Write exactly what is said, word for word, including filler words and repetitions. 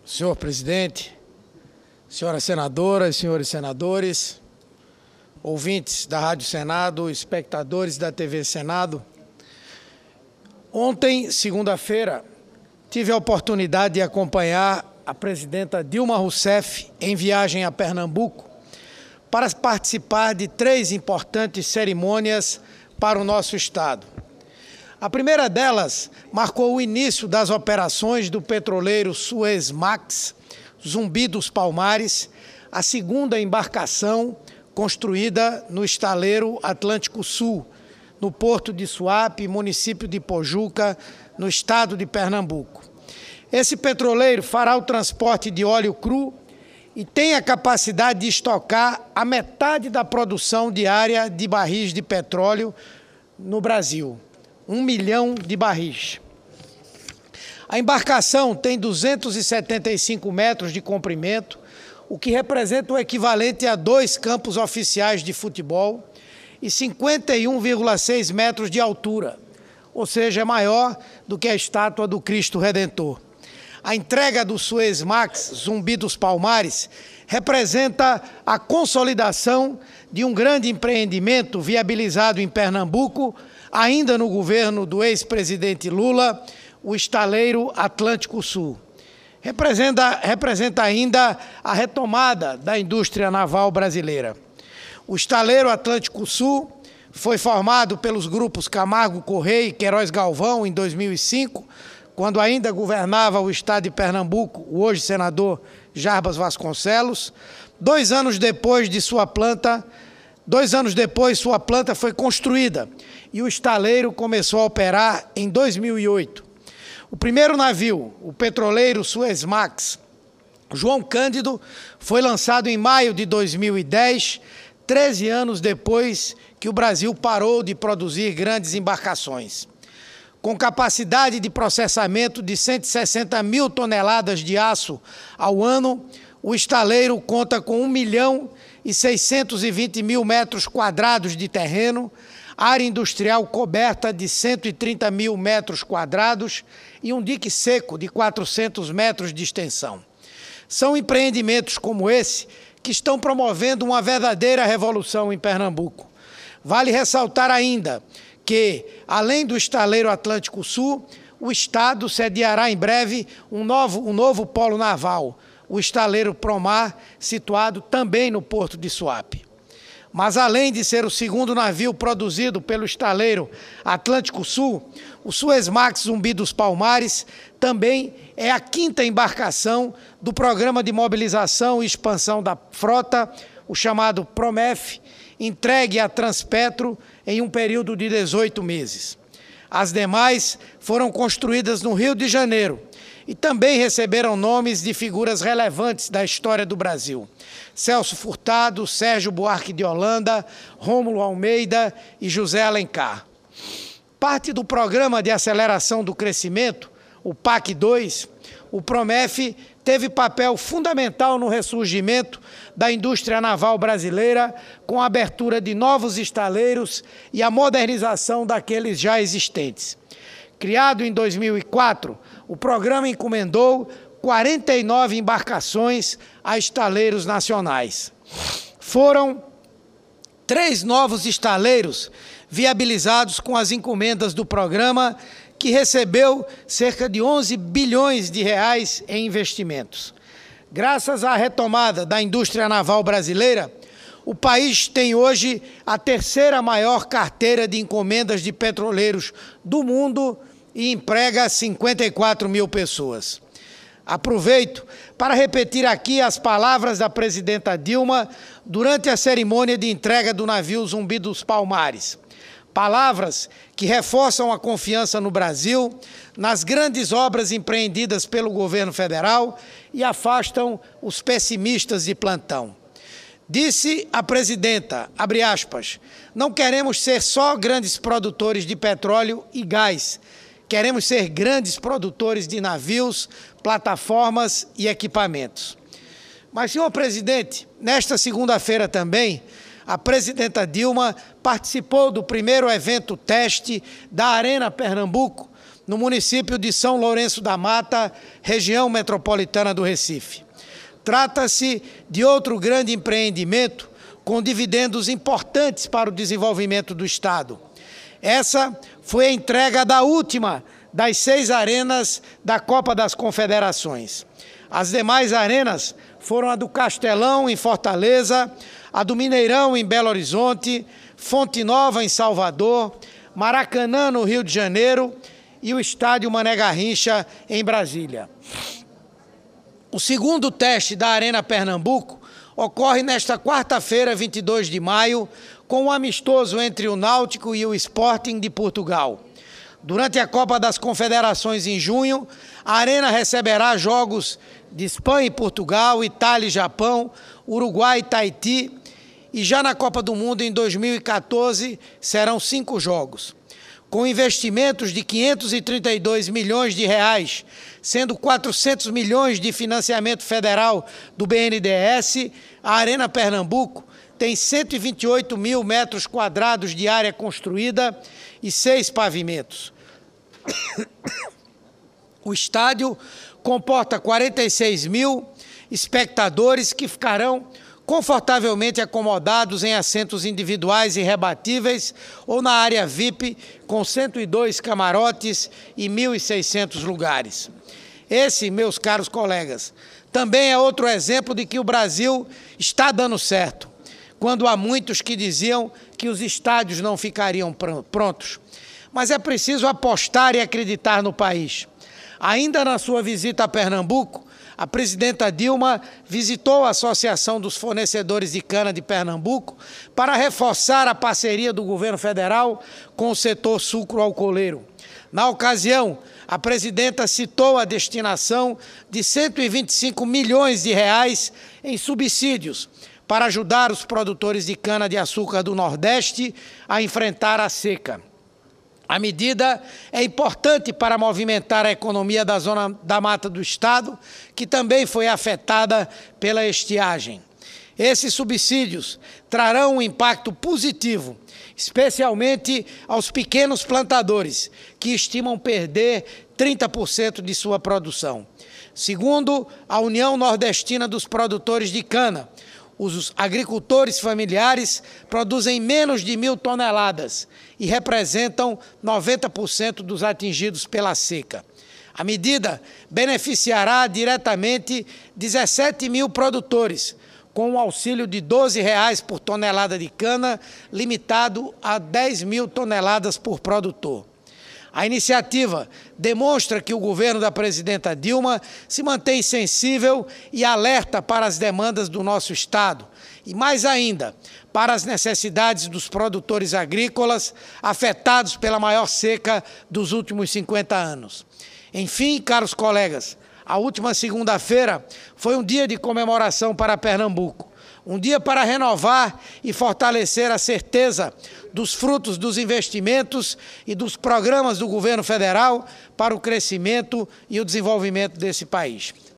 Senhor presidente, senhoras senadoras, senhores senadores, ouvintes da Rádio Senado, espectadores da T V Senado. Ontem, segunda-feira, tive a oportunidade de acompanhar a presidenta Dilma Rousseff em viagem a Pernambuco para participar de três importantes cerimônias para o nosso estado. A primeira delas marcou o início das operações do petroleiro Suezmax, Zumbi dos Palmares, a segunda embarcação construída no estaleiro Atlântico Sul, no porto de Suape, município de Pojuca, no estado de Pernambuco. Esse petroleiro fará o transporte de óleo cru e tem a capacidade de estocar a metade da produção diária de barris de petróleo no Brasil. Um milhão de barris. A embarcação tem duzentos e setenta e cinco metros de comprimento, o que representa o equivalente a dois campos oficiais de futebol, e cinquenta e um vírgula seis metros de altura, ou seja, é maior do que a estátua do Cristo Redentor. A entrega do Suezmax Zumbi dos Palmares representa a consolidação de um grande empreendimento viabilizado em Pernambuco, ainda no governo do ex-presidente Lula, o estaleiro Atlântico Sul. Representa, representa ainda a retomada da indústria naval brasileira. O estaleiro Atlântico Sul foi formado pelos grupos Camargo Correia e Queiroz Galvão em dois mil e cinco, quando ainda governava o estado de Pernambuco, o hoje senador Jarbas Vasconcelos. Dois anos depois de sua planta, dois anos depois sua planta foi construída e o estaleiro começou a operar em dois mil e oito. O primeiro navio, o petroleiro Suezmax João Cândido, foi lançado em maio de dois mil e dez, treze anos depois que o Brasil parou de produzir grandes embarcações. Com capacidade de processamento de cento e sessenta mil toneladas de aço ao ano, o estaleiro conta com um milhão e seiscentos e vinte mil metros quadrados de terreno, área industrial coberta de cento e trinta mil metros quadrados e um dique seco de quatrocentos metros de extensão. São empreendimentos como esse que estão promovendo uma verdadeira revolução em Pernambuco. Vale ressaltar ainda que, além do estaleiro Atlântico Sul, o estado sediará em breve um novo, um novo polo naval, o estaleiro Promar, situado também no porto de Suape. Mas, além de ser o segundo navio produzido pelo estaleiro Atlântico Sul, o Suezmax Zumbi dos Palmares também é a quinta embarcação do Programa de Mobilização e Expansão da Frota, o chamado PROMEF, entregue à Transpetro em um período de dezoito meses. As demais foram construídas no Rio de Janeiro e também receberam nomes de figuras relevantes da história do Brasil: Celso Furtado, Sérgio Buarque de Holanda, Rômulo Almeida e José Alencar. Parte do Programa de Aceleração do Crescimento, o PAC dois, o PROMEF teve papel fundamental no ressurgimento da indústria naval brasileira, com a abertura de novos estaleiros e a modernização daqueles já existentes. Criado em dois mil e quatro, o programa encomendou quarenta e nove embarcações a estaleiros nacionais. Foram três novos estaleiros viabilizados com as encomendas do programa, que recebeu cerca de onze bilhões de reais em investimentos. Graças à retomada da indústria naval brasileira, o país tem hoje a terceira maior carteira de encomendas de petroleiros do mundo e emprega cinquenta e quatro mil pessoas. Aproveito para repetir aqui as palavras da presidenta Dilma durante a cerimônia de entrega do navio Zumbi dos Palmares. Palavras que reforçam a confiança no Brasil, nas grandes obras empreendidas pelo governo federal e afastam os pessimistas de plantão. Disse a presidenta, abre aspas, não queremos ser só grandes produtores de petróleo e gás, queremos ser grandes produtores de navios, plataformas e equipamentos. Mas, senhor presidente, nesta segunda-feira também, a presidenta Dilma participou do primeiro evento teste da Arena Pernambuco, no município de São Lourenço da Mata, região metropolitana do Recife. Trata-se de outro grande empreendimento com dividendos importantes para o desenvolvimento do Estado. Essa foi a entrega da última das seis arenas da Copa das Confederações. As demais arenas foram a do Castelão, em Fortaleza, a do Mineirão, em Belo Horizonte, Fonte Nova, em Salvador, Maracanã, no Rio de Janeiro, e o Estádio Mané Garrincha, em Brasília. O segundo teste da Arena Pernambuco ocorre nesta quarta-feira, vinte e dois de maio, com um amistoso entre o Náutico e o Sporting de Portugal. Durante a Copa das Confederações em junho, a Arena receberá jogos de Espanha e Portugal, Itália e Japão, Uruguai e Tahiti, e já na Copa do Mundo em dois mil e quatorze serão cinco jogos. Com investimentos de quinhentos e trinta e dois milhões de reais, sendo quatrocentos milhões de financiamento federal do B N D E S, a Arena Pernambuco tem cento e vinte e oito mil metros quadrados de área construída e seis pavimentos. O estádio comporta quarenta e seis mil espectadores que ficarão confortavelmente acomodados em assentos individuais e rebatíveis ou na área V I P, com cento e dois camarotes e mil e seiscentos lugares. Esse, meus caros colegas, também é outro exemplo de que o Brasil está dando certo, quando há muitos que diziam que os estádios não ficariam prontos. Mas é preciso apostar e acreditar no país. Ainda na sua visita a Pernambuco, a presidenta Dilma visitou a Associação dos Fornecedores de Cana de Pernambuco para reforçar a parceria do governo federal com o setor sucro-alcooleiro. Na ocasião, a presidenta citou a destinação de cento e vinte e cinco milhões de reais em subsídios para ajudar os produtores de cana-de-açúcar do Nordeste a enfrentar a seca. A medida é importante para movimentar a economia da zona da mata do Estado, que também foi afetada pela estiagem. Esses subsídios trarão um impacto positivo, especialmente aos pequenos plantadores, que estimam perder trinta por cento de sua produção. Segundo a União Nordestina dos Produtores de Cana, os agricultores familiares produzem menos de mil toneladas e representam noventa por cento dos atingidos pela seca. A medida beneficiará diretamente dezessete mil produtores, com um auxílio de doze reais por tonelada de cana, limitado a dez mil toneladas por produtor. A iniciativa demonstra que o governo da presidenta Dilma se mantém sensível e alerta para as demandas do nosso Estado e, mais ainda, para as necessidades dos produtores agrícolas afetados pela maior seca dos últimos cinquenta anos. Enfim, caros colegas, a última segunda-feira foi um dia de comemoração para Pernambuco. Um dia para renovar e fortalecer a certeza dos frutos dos investimentos e dos programas do governo federal para o crescimento e o desenvolvimento desse país.